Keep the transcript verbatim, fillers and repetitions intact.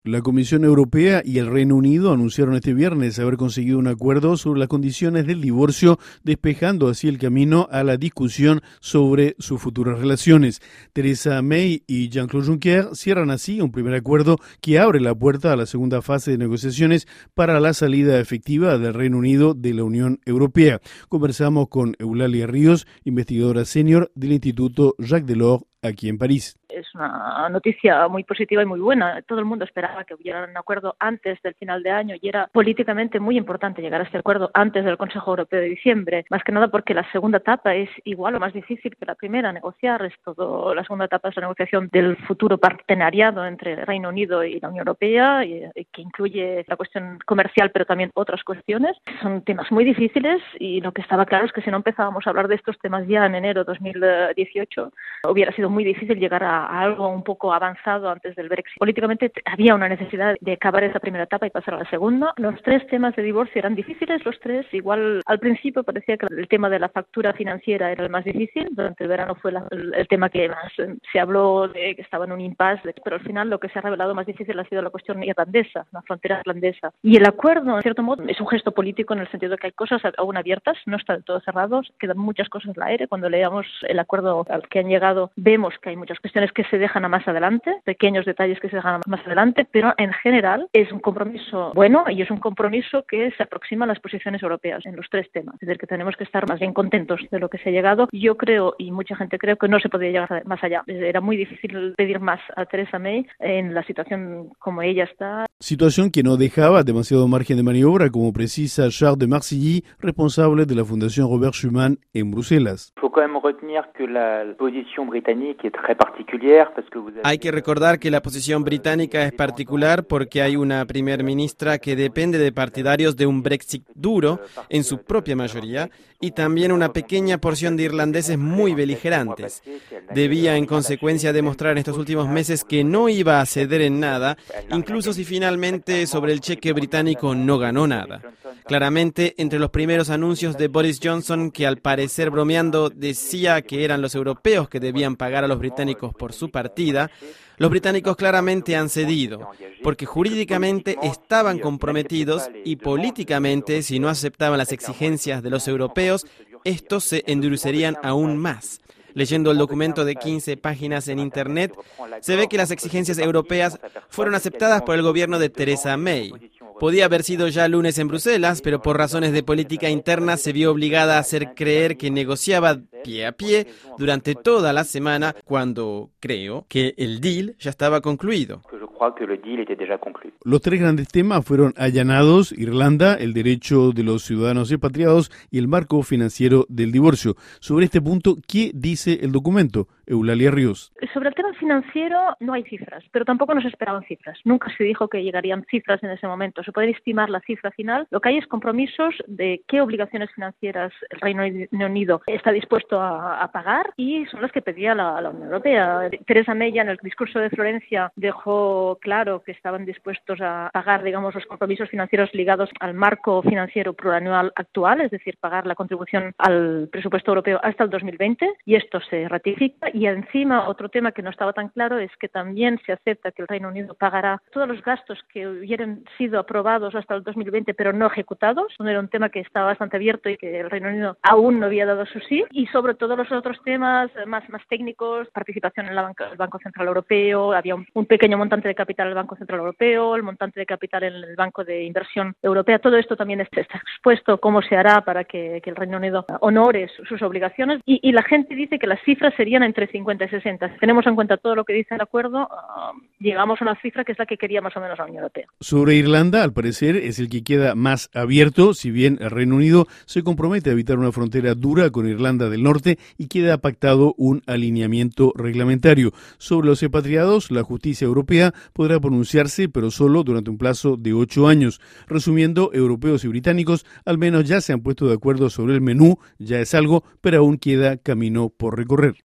La Comisión Europea y el Reino Unido anunciaron este viernes haber conseguido un acuerdo sobre las condiciones del divorcio, despejando así el camino a la discusión sobre sus futuras relaciones. Theresa May y Jean-Claude Juncker cierran así un primer acuerdo que abre la puerta a la segunda fase de negociaciones para la salida efectiva del Reino Unido de la Unión Europea. Conversamos con Eulalia Ríos, investigadora senior del Instituto Jacques Delors, aquí en París. Es una noticia muy positiva y muy buena. Todo el mundo esperaba que hubiera un acuerdo antes del final de año y era políticamente muy importante llegar a este acuerdo antes del Consejo Europeo de diciembre, más que nada porque la segunda etapa es igual o más difícil que la primera. Negociar es todo. La segunda etapa es la negociación del futuro partenariado entre el Reino Unido y la Unión Europea, y, y que incluye la cuestión comercial, pero también otras cuestiones. Son temas muy difíciles y lo que estaba claro es que si no empezábamos a hablar de estos temas ya en enero de dos mil dieciocho, hubiera sido muy difícil llegar a a algo un poco avanzado antes del Brexit. Políticamente había una necesidad de acabar esa primera etapa y pasar a la segunda. Los tres temas de divorcio eran difíciles, los tres. Igual al principio parecía que el tema de la factura financiera era el más difícil. Durante el verano fue la, el, el tema que más se habló de que estaba en un impasse, pero al final lo que se ha revelado más difícil ha sido la cuestión irlandesa, la frontera irlandesa. Y el acuerdo, en cierto modo, es un gesto político en el sentido de que hay cosas aún abiertas, no está del todo cerrado, quedan muchas cosas en el aire. Cuando leamos el acuerdo al que han llegado, vemos que hay muchas cuestiones que se dejan a más adelante, pequeños detalles que se dejan a más adelante, pero en general es un compromiso bueno y es un compromiso que se aproxima a las posiciones europeas en los tres temas. Es decir, que tenemos que estar más bien contentos de lo que se ha llegado. Yo creo, y mucha gente cree, que no se podía llegar más allá. Era muy difícil pedir más a Theresa May en la situación como ella está. Situación que no dejaba demasiado margen de maniobra, como precisa Charles de Marcilly, responsable de la Fundación Robert Schuman en Bruselas. Hay que recordar que la posición británica es particular porque hay una primera ministra que depende de partidarios de un Brexit duro en su propia mayoría y también una pequeña porción de irlandeses muy beligerantes. Debía en consecuencia demostrar en estos últimos meses que no iba a ceder en nada, incluso si finalmente sobre el cheque británico no ganó nada. Claramente, entre los primeros anuncios de Boris Johnson, que al parecer bromeando decía que eran los europeos que debían pagar a los británicos por su partida, los británicos claramente han cedido, porque jurídicamente estaban comprometidos y políticamente, si no aceptaban las exigencias de los europeos, estos se endurecerían aún más. Leyendo el documento de quince páginas en Internet, se ve que las exigencias europeas fueron aceptadas por el gobierno de Theresa May. Podía haber sido ya lunes en Bruselas, pero por razones de política interna se vio obligada a hacer creer que negociaba pie a pie durante toda la semana, cuando creo que el deal ya estaba concluido. Los tres grandes temas fueron allanados: Irlanda, el derecho de los ciudadanos expatriados y el marco financiero del divorcio. Sobre este punto, ¿qué dice el documento? Eulalia Ríos. Sobre el tema financiero no hay cifras, pero tampoco nos esperaban cifras. Nunca se dijo que llegarían cifras en ese momento. Se puede estimar la cifra final. Lo que hay es compromisos de qué obligaciones financieras el Reino Unido está dispuesto a, a pagar, y son las que pedía la, la Unión Europea. Theresa May en el discurso de Florencia dejó claro que estaban dispuestos a pagar, digamos, los compromisos financieros ligados al marco financiero plurianual actual, es decir, pagar la contribución al presupuesto europeo hasta el dos mil veinte, y esto se ratifica. Y encima, otro tema que no estaba tan claro es que también se acepta que el Reino Unido pagará todos los gastos que hubieran sido aprobados hasta el dos mil veinte pero no ejecutados. Era un tema que estaba bastante abierto y que el Reino Unido aún no había dado su sí. Y sobre todo los otros temas más, más técnicos, participación en la banca, el Banco Central Europeo, había un, un pequeño montante de capital en el Banco Central Europeo, el montante de capital en el Banco de Inversión Europea. Todo esto también está, está expuesto, cómo se hará para que, que el Reino Unido honore sus obligaciones. Y, y la gente dice que las cifras serían entre cincuenta y sesenta. Si tenemos en cuenta todo lo que dice el acuerdo, uh, llegamos a una cifra que es la que quería más o menos la Unión Europea. Sobre Irlanda, al parecer, es el que queda más abierto, si bien el Reino Unido se compromete a evitar una frontera dura con Irlanda del Norte y queda pactado un alineamiento reglamentario. Sobre los expatriados, la justicia europea podrá pronunciarse, pero solo durante un plazo de ocho años. Resumiendo, europeos y británicos al menos ya se han puesto de acuerdo sobre el menú, ya es algo, pero aún queda camino por recorrer.